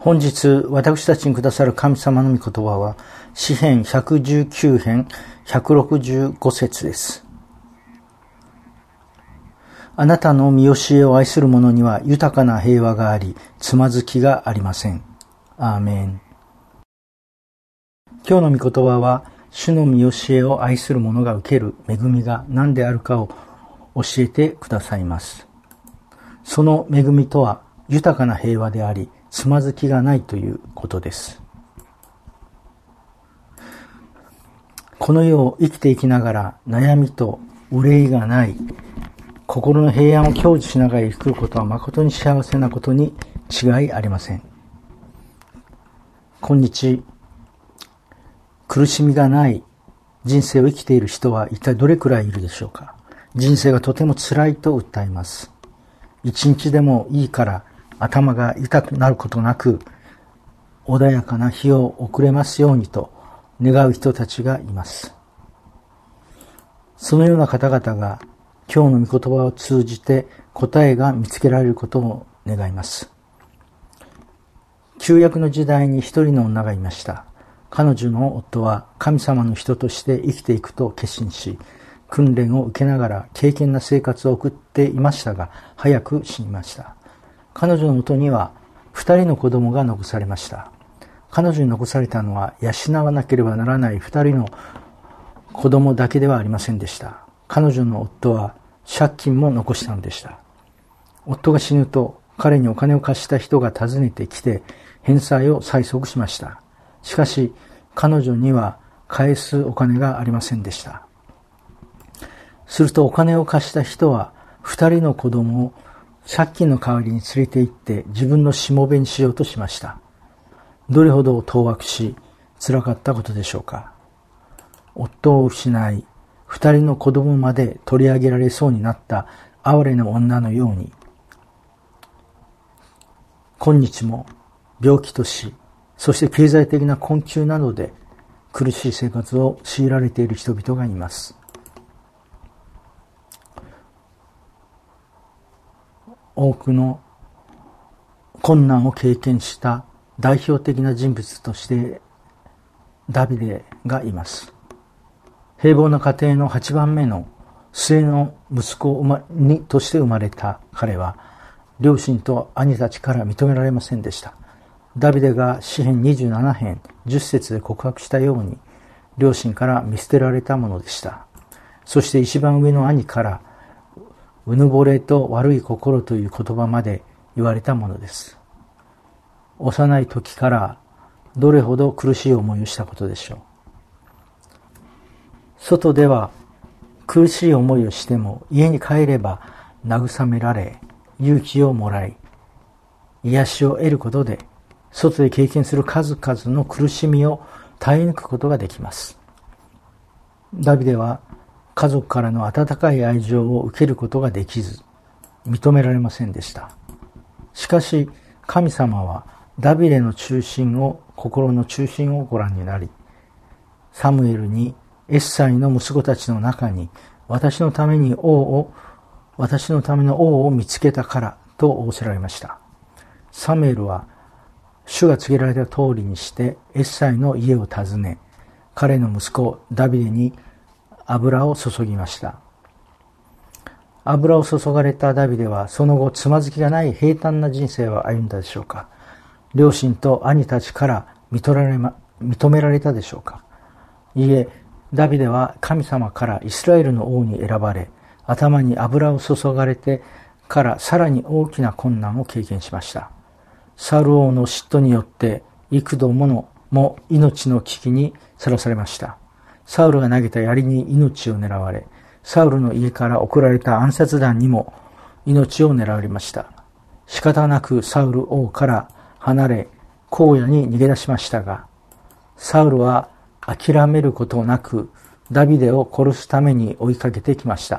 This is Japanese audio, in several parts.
本日私たちにくださる神様の御言葉は詩編119編165節です。あなたの見教えを愛する者には豊かな平和があり、つまずきがありません。アーメン。今日の御言葉は、主の見教えを愛する者が受ける恵みが何であるかを教えてくださいます。その恵みとは豊かな平和であり、つまずきがないということです。この世を生きていきながら悩みと憂いがない心の平安を享受しながら生きることは誠に幸せなことに違いありません。今日苦しみがない人生を生きている人は一体どれくらいいるでしょうか。人生がとても辛いと訴えます。一日でもいいから頭が痛くなることなく穏やかな日を送れますようにと願う人たちがいます。そのような方々が今日の御言葉を通じて答えが見つけられることを願います。旧約の時代に一人の女がいました。彼女の夫は神様の人として生きていくと決心し、訓練を受けながら敬虔な生活を送っていましたが、早く死にました。彼女のもとには2人の子供が残されました。彼女に残されたのは養わなければならない2人の子供だけではありませんでした。彼女の夫は借金も残したのでした。夫が死ぬと彼にお金を貸した人が訪ねてきて返済を催促しました。しかし彼女には返すお金がありませんでした。するとお金を貸した人は2人の子供を借金の代わりに連れて行って自分のしもべにしようとしました。どれほど当惑し辛かったことでしょうか。夫を失い2人の子供まで取り上げられそうになった哀れな女のように、今日も病気とし、そして経済的な困窮などで苦しい生活を強いられている人々がいます。多くの困難を経験した代表的な人物としてダビデがいます。平凡な家庭の8番目の末の息子として生まれた彼は、両親と兄たちから認められませんでした。ダビデが詩編27編10節で告白したように、両親から見捨てられたものでした。そして一番上の兄から、うぬぼれと悪い心という言葉まで言われたものです。幼い時からどれほど苦しい思いをしたことでしょう。外では苦しい思いをしても家に帰れば慰められ、勇気をもらい、癒しを得ることで外で経験する数々の苦しみを耐え抜くことができます。ダビデは家族からの温かい愛情を受けることができず、認められませんでした。しかし神様はダビデの心の中心をご覧になり、サムエルにエッサイの息子たちの中に私のための王を見つけたからと仰せられました。サムエルは主が告げられた通りにしてエッサイの家を訪ね、彼の息子ダビデに油を注ぎました。油を注がれたダビデはその後つまずきがない平坦な人生を歩んだでしょうか。両親と兄たちから認められたでしょうか。いえ、ダビデは神様からイスラエルの王に選ばれ、頭に油を注がれてからさらに大きな困難を経験しました。サウル王の嫉妬によって幾度も命の危機にさらされました。サウルが投げた槍に命を狙われ、サウルの家から送られた暗殺弾にも命を狙われました。仕方なくサウル王から離れ荒野に逃げ出しましたが、サウルは諦めることなくダビデを殺すために追いかけてきました。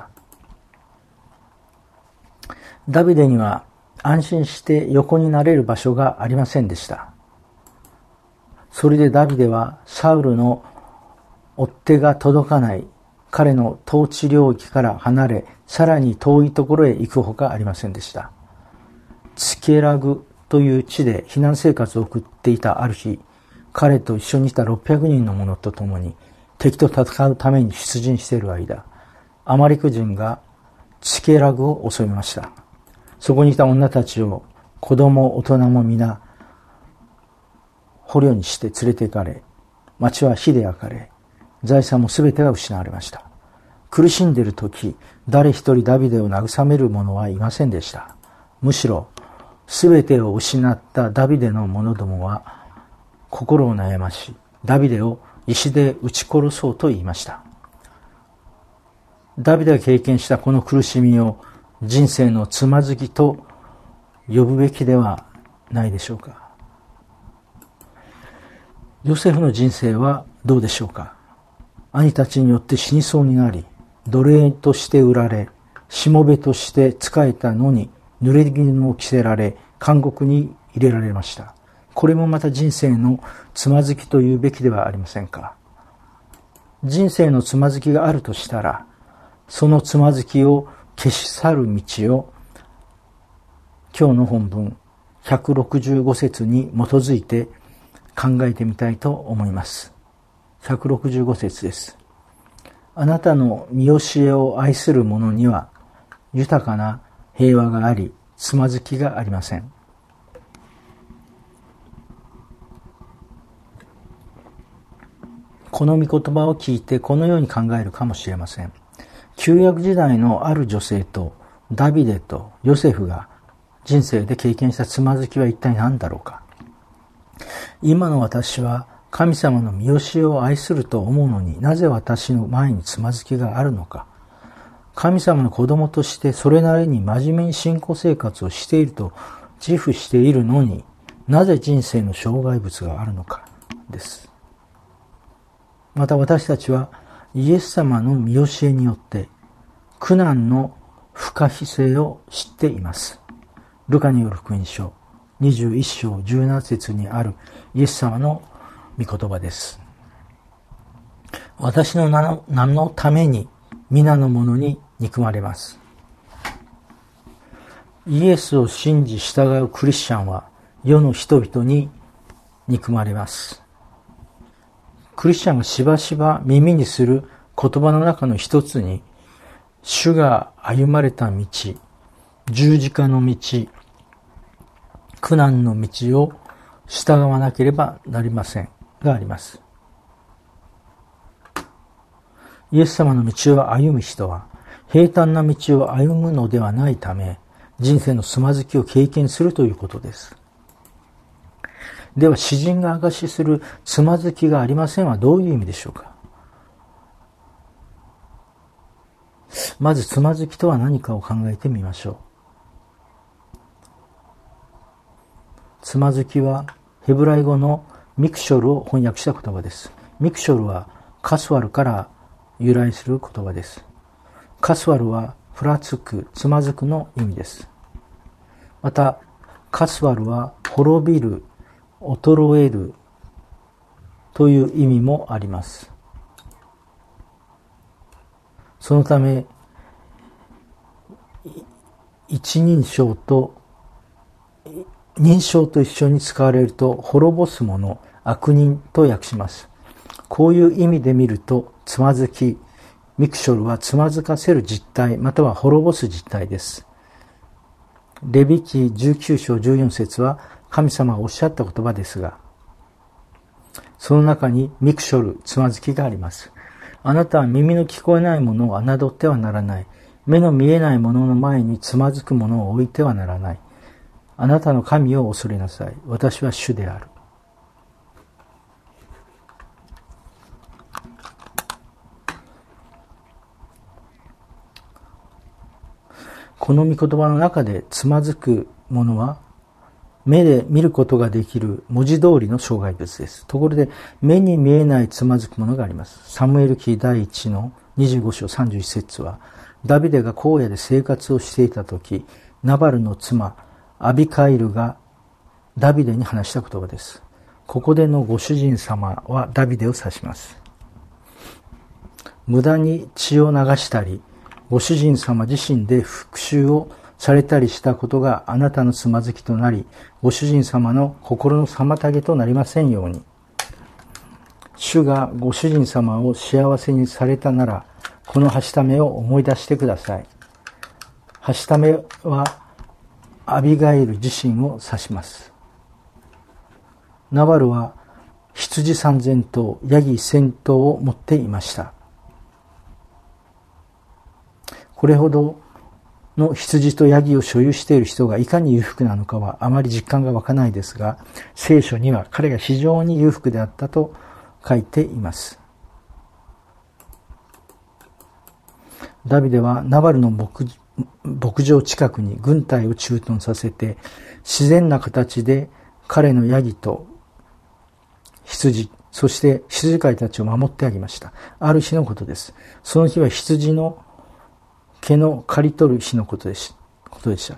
ダビデには安心して横になれる場所がありませんでした。それでダビデはサウルの追っ手が届かない彼の統治領域から離れ、さらに遠いところへ行くほかありませんでした。ツケラグという地で避難生活を送っていたある日、彼と一緒にいた600人の者と共に敵と戦うために出陣している間、アマレク人がチケラグを襲いました。そこにいた女たちを子供大人も皆捕虜にして連れて行かれ、町は火で焼かれ、財産もすべてが失われました。苦しんでいる時、誰一人ダビデを慰める者はいませんでした。むしろすべてを失ったダビデの者どもは心を悩まし、ダビデを石で撃ち殺そうと言いました。ダビデが経験したこの苦しみを人生のつまずきと呼ぶべきではないでしょうか。ヨセフの人生はどうでしょうか。兄たちによって死にそうになり、奴隷として売られ、しもべとして仕えたのに濡れ衣を着せられ、監獄に入れられました。これもまた人生のつまずきというべきではありませんか。人生のつまずきがあるとしたら、そのつまずきを消し去る道を今日の本文165節に基づいて考えてみたいと思います。165節です。あなたの見教えを愛する者には豊かな平和があり、つまずきがありません。この御言葉を聞いてこのように考えるかもしれません。旧約時代のある女性とダビデとヨセフが人生で経験したつまずきは一体何だろうか。今の私は神様の見教えを愛すると思うのになぜ私の前につまずきがあるのか。神様の子供としてそれなりに真面目に信仰生活をしていると自負しているのになぜ人生の障害物があるのかです。また私たちはイエス様の見教えによって苦難の不可避性を知っています。ルカによる福音書21章17節にあるイエス様の御言葉です。私の名のために皆の者に憎まれます。イエスを信じ従うクリスチャンは世の人々に憎まれます。クリスチャンがしばしば耳にする言葉の中の一つに、主が歩まれた道、十字架の道、苦難の道を従わなければなりませんがあります。イエス様の道を歩む人は平坦な道を歩むのではないため、人生のつまずきを経験するということです。では詩人が証しするつまずきがありませんはどういう意味でしょうか。まずつまずきとは何かを考えてみましょう。つまずきはヘブライ語のミクショルを翻訳した言葉です。ミクショルはカスワルから由来する言葉です。カスワルはふらつく、つまずくの意味です。またカスワルは滅びる、衰えるという意味もあります。そのため一人称と人称と一緒に使われると滅ぼす者、悪人と訳します。こういう意味で見るとつまずき、ミクショルはつまずかせる実態または滅ぼす実態です。レビ記19章14節は神様がおっしゃった言葉ですが、その中にミクショル、つまずきがあります。あなたは耳の聞こえないものを侮ってはならない。目の見えないものの前につまずくものを置いてはならない。あなたの神を恐れなさい。私は主である。この御言葉の中でつまずくものは目で見ることができる文字通りの障害物です。ところで目に見えないつまずくものがあります。サムエル記第1の25章31節はダビデが荒野で生活をしていた時、ナバルの妻アビカイルがダビデに話した言葉です。ここでのご主人様はダビデを指します。無駄に血を流したり、ご主人様自身で復讐をされたりしたことがあなたのつまずきとなり、ご主人様の心の妨げとなりませんように。主がご主人様を幸せにされたなら、このはしためを思い出してください。はしためはアビガイル自身を指します。ナバルは羊3000頭、ヤギ1000頭を持っていました。これほどの羊とヤギを所有している人がいかに裕福なのかはあまり実感が湧かないですが、聖書には彼が非常に裕福であったと書いています。ダビデはナバルの牧場近くに軍隊を駐屯させて、自然な形で彼のヤギと羊、そして羊飼いたちを守ってあげました。ある日のことです。その日は羊の毛の刈り取る日のことでした。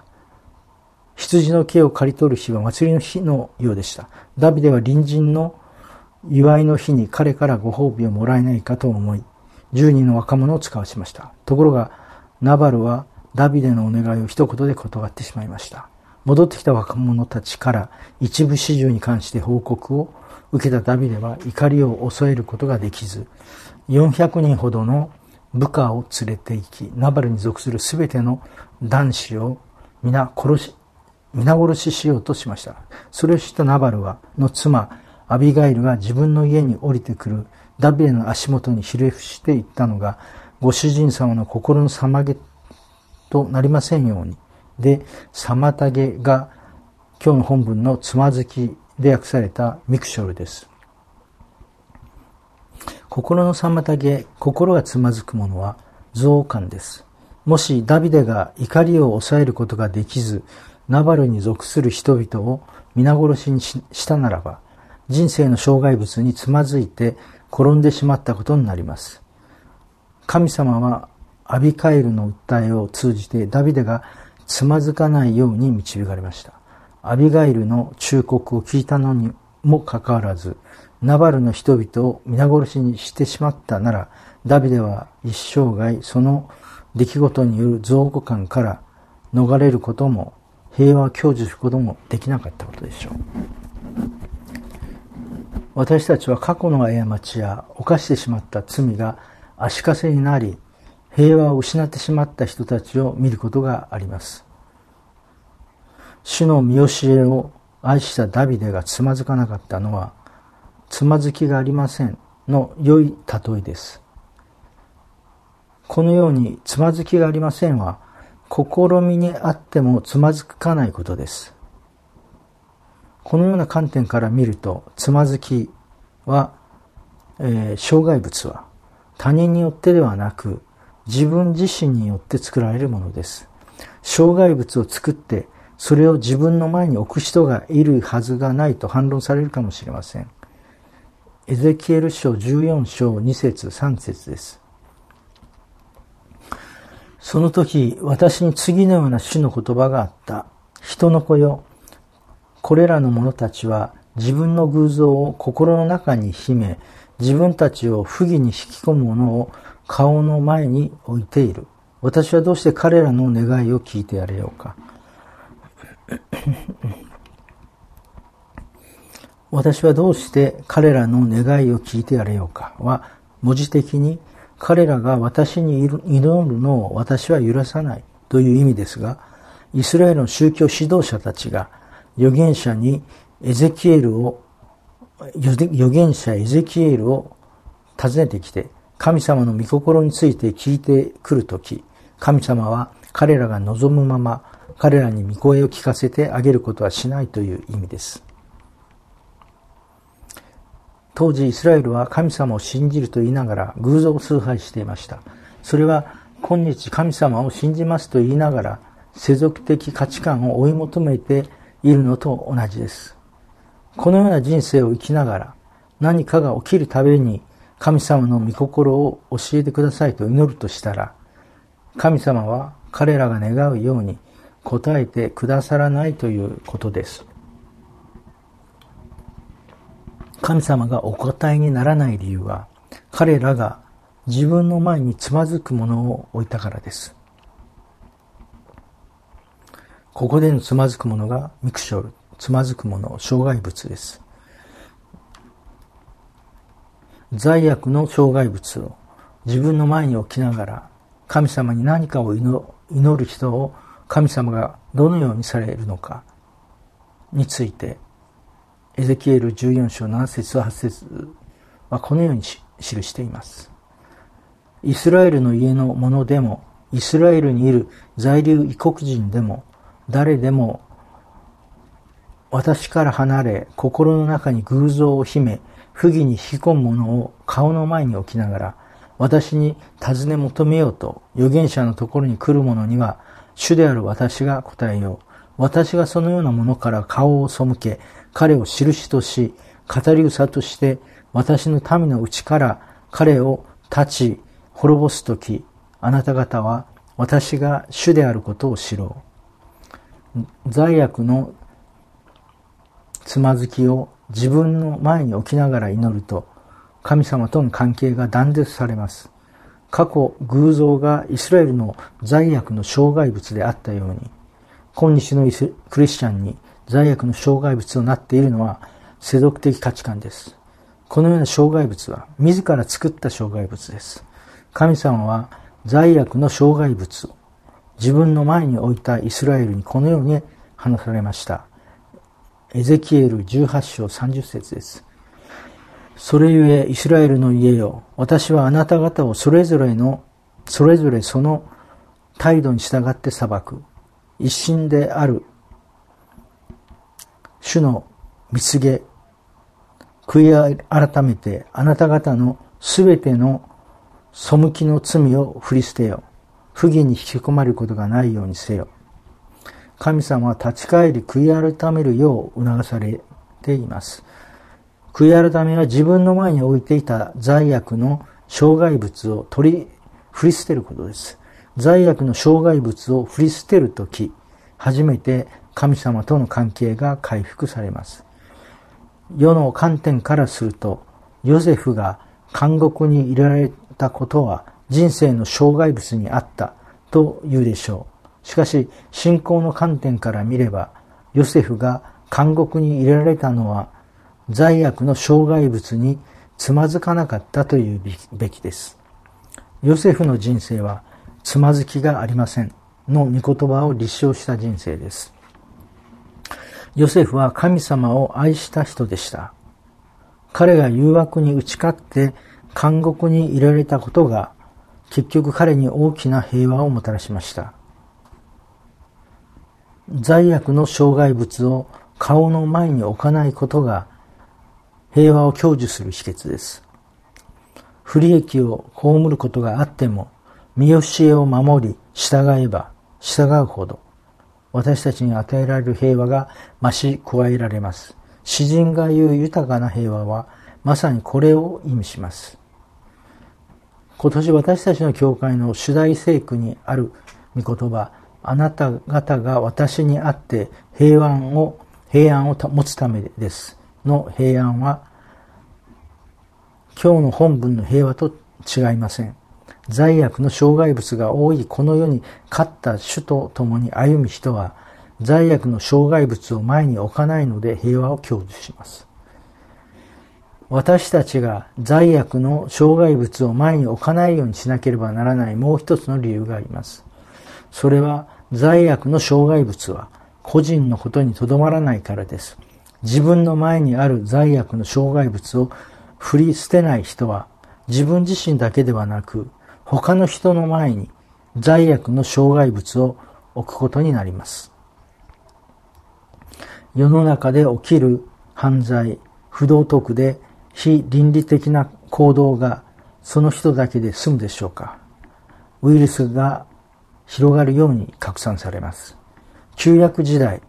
羊の毛を刈り取る日は祭りの日のようでした。ダビデは隣人の祝いの日に彼からご褒美をもらえないかと思い、10人の若者を使わしました。ところが、ナバルはダビデのお願いを一言で断ってしまいました。戻ってきた若者たちから一部始終に関して報告を受けたダビデは怒りを抑えることができず、400人ほどの部下を連れて行き、ナバルに属するすべての男子を皆殺ししようとしました。それを知ったナバルの妻アビガイルが自分の家に降りてくるダビデの足元にひれ伏していったのが、ご主人様の心の妨げとなりませんように。で、妨げが今日の本文のつまずきで訳されたミクショルです。心の妨げ、心がつまずくものは憎悪感です。もしダビデが怒りを抑えることができず、ナバルに属する人々を皆殺しにしたならば、人生の障害物につまずいて転んでしまったことになります。神様はアビカイルの訴えを通じてダビデがつまずかないように導かれました。アビガイルの忠告を聞いたのにもかかわらず、ナバルの人々を皆殺しにしてしまったなら、ダビデは一生涯その出来事による憎悪感から逃れることも平和を享受することもできなかったことでしょう。私たちは過去の過ちや犯してしまった罪が足かせになり、平和を失ってしまった人たちを見ることがあります。主の見教えを愛したダビデがつまずかなかったのは、つまずきがありませんの良い例えです。このようにつまずきがありませんは、試みにあってもつまずかないことです。このような観点から見ると、つまずきは、障害物は他人によってではなく、自分自身によって作られるものです。障害物を作って、それを自分の前に置く人がいるはずがないと反論されるかもしれません。エゼキエル書14章2節3節です。その時、私に次のような主の言葉があった。人の子よ、これらの者たちは自分の偶像を心の中に秘め、自分たちを不義に引き込む者を顔の前に置いている。私はどうして彼らの願いを聞いてやれようか。私はどうして彼らの願いを聞いてやれようかは、文字的に彼らが私に祈るのを私は許さないという意味ですが、イスラエルの宗教指導者たちが預言者エゼキエルを訪ねてきて、神様の御心について聞いてくるとき、神様は彼らが望むまま彼らに御声を聞かせてあげることはしないという意味です。当時イスラエルは神様を信じると言いながら偶像を崇拝していました。それは今日神様を信じますと言いながら世俗的価値観を追い求めているのと同じです。このような人生を生きながら何かが起きるたびに神様の御心を教えてくださいと祈るとしたら、神様は彼らが願うように答えてくださらないということです。神様がお答えにならない理由は、彼らが自分の前につまずくものを置いたからです。 ここでのつまずくものがミクショル、つまずくもの、障害物です。罪悪の障害物を自分の前に置きながら、神様に何かを祈る人を神様がどのようにされるのかについて、エゼキエル14章7節8節はこのように記しています。イスラエルの家の者でも、イスラエルにいる在留異国人でも、誰でも私から離れ、心の中に偶像を秘め、不義に引き込む者を顔の前に置きながら、私に尋ね求めようと預言者のところに来る者には、主である私が答えよう。私がそのような者から顔を背け、彼を印とし、語り草として、私の民のうちから彼を立ち、滅ぼすとき、あなた方は私が主であることを知ろう。罪悪のつまずきを自分の前に置きながら祈ると、神様との関係が断絶されます。過去、偶像がイスラエルの罪悪の障害物であったように、今日のクリスチャンに罪悪の障害物となっているのは世俗的価値観です。このような障害物は自ら作った障害物です。神様は罪悪の障害物を自分の前に置いたイスラエルにこのように話されました。エゼキエル18章30節です。それゆえイスラエルの家よ、私はあなた方をそれぞれその態度に従って裁く。一心である主の見告げ、悔い改めてあなた方のすべての背きの罪を振り捨てよ。不義に引き込まれることがないようにせよ。神様は立ち返り悔い改めるよう促されています。悔い改めは自分の前に置いていた罪悪の障害物を振り捨てることです。罪悪の障害物を振り捨てるとき、初めて神様との関係が回復されます。世の観点からすると、ヨセフが監獄に入れられたことは人生の障害物にあったと言うでしょう。しかし、信仰の観点から見れば、ヨセフが監獄に入れられたのは、罪悪の障害物につまずかなかったというべきです。ヨセフの人生は、つまずきがありませんの御言葉を立証した人生です。ヨセフは神様を愛した人でした。彼が誘惑に打ち勝って監獄に入れられたことが結局彼に大きな平和をもたらしました。罪悪の障害物を顔の前に置かないことが平和を享受する秘訣です。不利益を被ることがあっても見教えを守り従えば従うほど私たちに与えられる平和が増し加えられます。詩人が言う豊かな平和はまさにこれを意味します。今年私たちの教会の主題聖句にある御言葉、あなた方が私にあって平安を持つためですの平安は今日の本文の平和と違いません。罪悪の障害物が多いこの世に勝った主と共に歩む人は罪悪の障害物を前に置かないので平和を享受します。私たちが罪悪の障害物を前に置かないようにしなければならないもう一つの理由があります。それは罪悪の障害物は個人のことにとどまらないからです。自分の前にある罪悪の障害物を振り捨てない人は自分自身だけではなく他の人の前に罪悪の障害物を置くことになります。世の中で起きる犯罪、不道徳で非倫理的な行動がその人だけで済むでしょうか。ウイルスが広がるように拡散されます。旧約時代、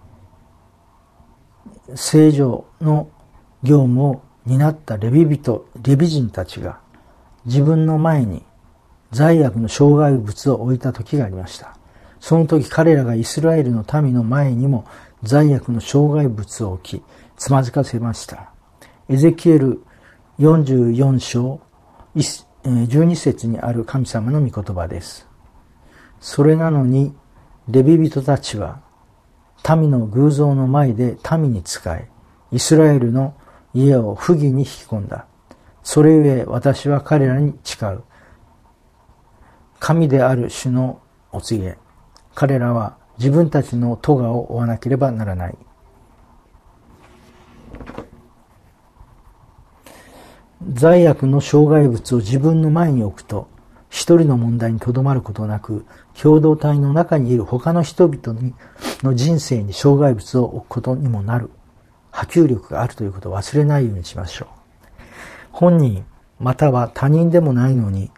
聖女の業務を担ったレビ人たちが自分の前に罪悪の障害物を置いた時がありました。その時彼らがイスラエルの民の前にも罪悪の障害物を置き、つまずかせました。エゼキエル44章12節にある神様の御言葉です。それなのにレビ人たちは民の偶像の前で民に仕え、イスラエルの家を不義に引き込んだ。それゆえ私は彼らに誓う。神である主のお告げ。彼らは自分たちの咎を負わなければならない。罪悪の障害物を自分の前に置くと、一人の問題にとどまることなく、共同体の中にいる他の人々の人生に障害物を置くことにもなる。波及力があるということを忘れないようにしましょう。本人、または他人でもないのに、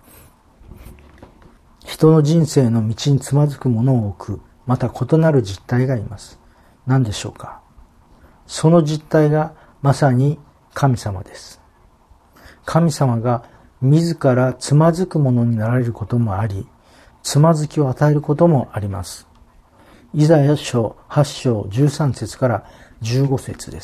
人の人生の道につまずくものを置く、また異なる実態がいます。何でしょうか。その実態がまさに神様です。神様が自らつまずくものになられることもあり、つまずきを与えることもあります。イザヤ書8章13節から15節です。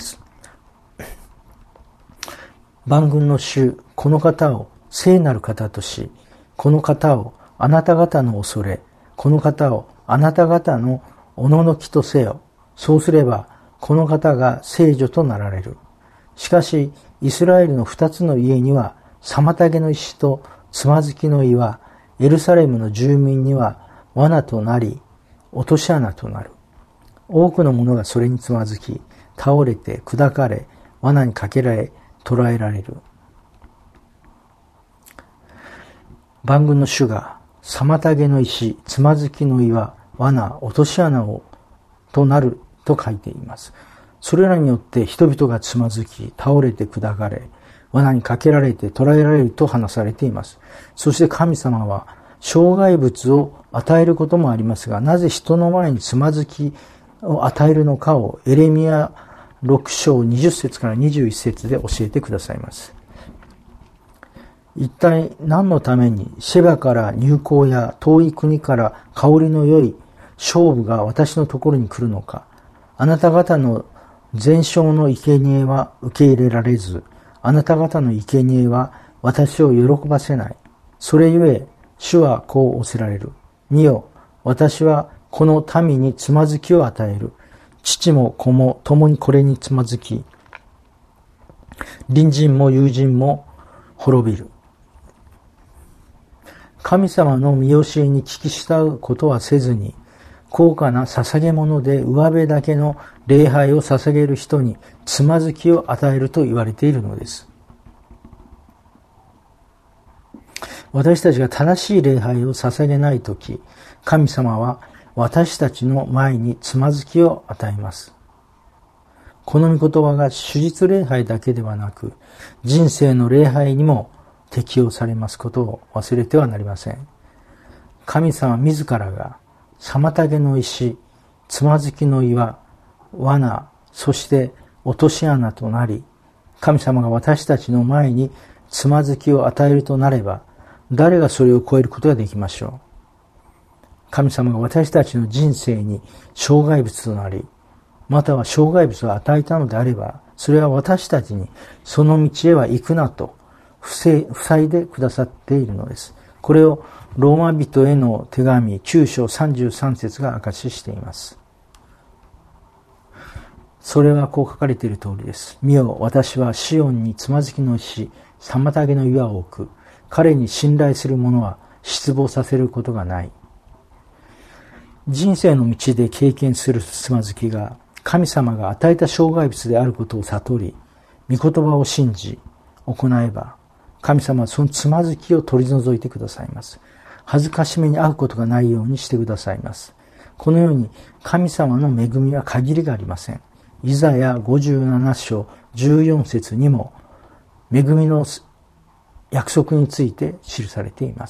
万軍の主、この方を聖なる方とし、この方をあなた方の恐れ、この方をあなた方のおののきとせよ。そうすれば、この方が聖女となられる。しかし、イスラエルの二つの家には、妨げの石とつまずきの岩、エルサレムの住民には罠となり、落とし穴となる。多くの者がそれにつまずき、倒れて砕かれ、罠にかけられ、捕らえられる。万軍の主が、妨げの石、つまずきの岩、罠、落とし穴となると書いています。それらによって人々がつまずき、倒れて砕かれ、罠にかけられて捕らえられると話されています。そして神様は、障害物を与えることもありますが、なぜ人の前につまずきを与えるのかをエレミヤ6章20節から21節で教えてくださいます。一体何のためにシェバから入港や遠い国から香りの良い勝負が私のところに来るのか。あなた方の全焼の生贄は受け入れられず、あなた方の生贄は私を喜ばせない。それゆえ、主はこう仰せられる。見よ、私はこの民につまずきを与える。父も子も共にこれにつまずき、隣人も友人も滅びる。神様の見教えに聞き従うことはせずに、高価な捧げ物で上辺だけの礼拝を捧げる人につまずきを与えると言われているのです。私たちが正しい礼拝を捧げないとき、神様は私たちの前につまずきを与えます。この御言葉が手術礼拝だけではなく、人生の礼拝にも適用されますことを忘れてはなりません。神様自らが妨げの石、つまずきの岩、罠、そして落とし穴となり、神様が私たちの前につまずきを与えるとなれば、誰がそれを超えることができましょう。神様が私たちの人生に障害物となり、または障害物を与えたのであれば、それは私たちにその道へは行くなと塞いでくださっているのです。これをローマ人への手紙9章33節が証ししています。それはこう書かれている通りです。見よ、私はシオンにつまずきの石、妨げの岩を置く。彼に信頼する者は失望させることがない。人生の道で経験するつまずきが神様が与えた障害物であることを悟り、御言葉を信じ、行えば、神様はそのつまずきを取り除いてくださいます。恥ずかしめに遭うことがないようにしてくださいます。このように神様の恵みは限りがありません。イザヤ57章14節にも恵みの約束について記されています。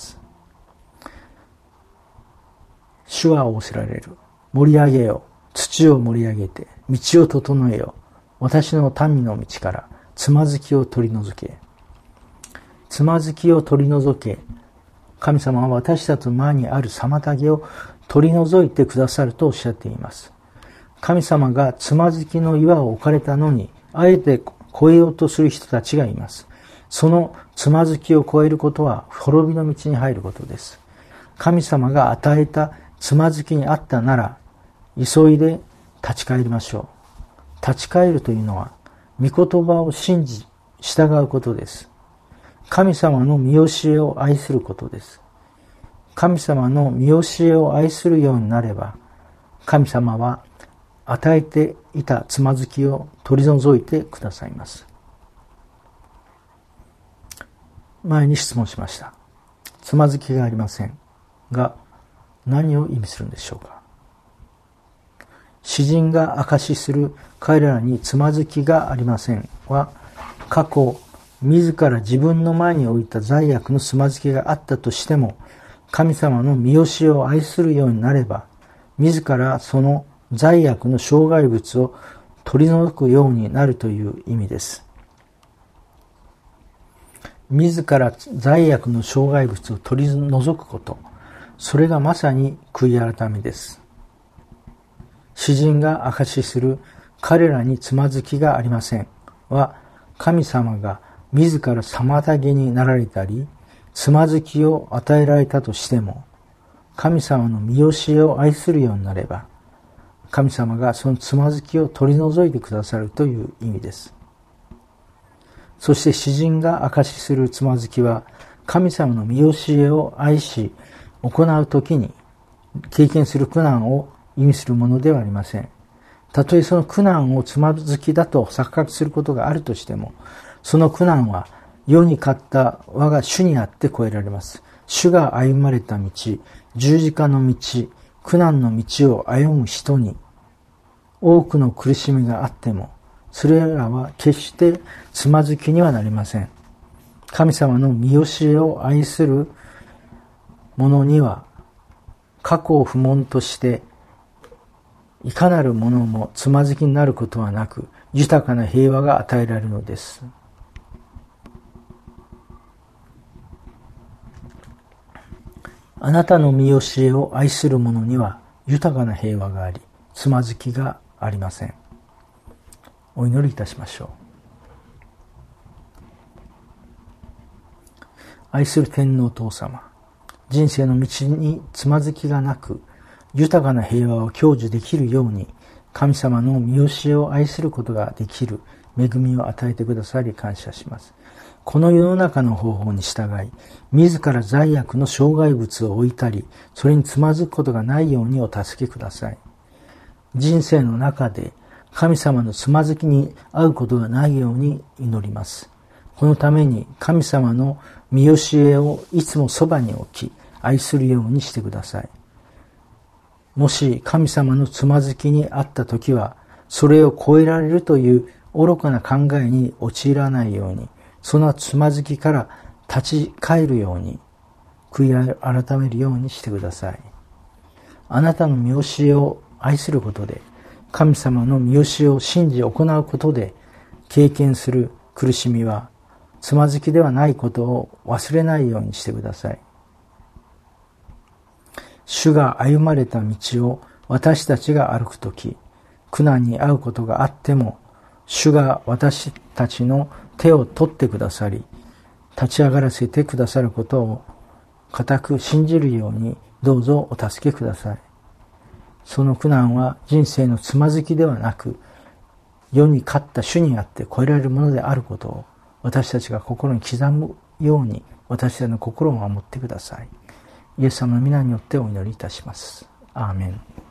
主は仰せられる。盛り上げよ。土を盛り上げて、道を整えよ。私の民の道からつまずきを取り除け。つまずきを取り除け。神様は私たちの前にある妨げを取り除いてくださるとおっしゃっています。神様がつまずきの岩を置かれたのに、あえて越えようとする人たちがいます。そのつまずきを越えることは滅びの道に入ることです。神様が与えたつまずきにあったなら、急いで立ち返りましょう。立ち返るというのは、御言葉を信じ、従うことです。神様の御教えを愛することです。神様の御教えを愛するようになれば、神様は与えていたつまずきを取り除いてくださいます。前に質問しました。つまずきがありませんが、何を意味するんでしょうか。詩人が証しする彼らにつまずきがありませんは、過去自ら自分の前に置いた罪悪のつまずきがあったとしても、神様の御教えを愛するようになれば、自らその罪悪の障害物を取り除くようになるという意味です。自ら罪悪の障害物を取り除くこと、それがまさに悔い改めです。詩人が証しする彼らにつまずきがありませんは、神様が自ら妨げになられたり、つまずきを与えられたとしても、神様の御教えを愛するようになれば、神様がそのつまずきを取り除いてくださるという意味です。そして詩人が証しするつまずきは、神様の御教えを愛し、行うときに経験する苦難を意味するものではありません。たとえその苦難をつまずきだと錯覚することがあるとしても、その苦難は世に勝った我が主にあって越えられます。主が歩まれた道、十字架の道、苦難の道を歩む人に、多くの苦しみがあっても、それらは決してつまずきにはなりません。神様の御教えを愛する者には、過去を不問として、いかなるものもつまずきになることはなく、豊かな平和が与えられるのです。あなたの御教えを愛する者には豊かな平和があり、つまずきがありません。お祈りいたしましょう。愛する天皇お父様、人生の道につまずきがなく、豊かな平和を享受できるように、神様の御教えを愛することができる恵みを与えてくださり感謝します。この世の中の方法に従い、自ら罪悪の障害物を置いたり、それにつまずくことがないようにお助けください。人生の中で神様のつまずきに遭うことがないように祈ります。このために神様の御教えをいつもそばに置き、愛するようにしてください。もし神様のつまずきにあったときは、それを超えられるという愚かな考えに陥らないように、そのつまずきから立ち返るように、悔い改めるようにしてください。あなたの御教えを愛することで、神様の御教えを信じ行うことで、経験する苦しみは、つまずきではないことを忘れないようにしてください。主が歩まれた道を私たちが歩くとき、苦難に遭うことがあっても、主が私たちの手を取ってくださり、立ち上がらせてくださることを固く信じるようにどうぞお助けください。その苦難は人生のつまずきではなく、世に勝った主にあって超えられるものであることを私たちが心に刻むように私たちの心を守ってください。イエス様の皆によってお祈りいたします。アーメン。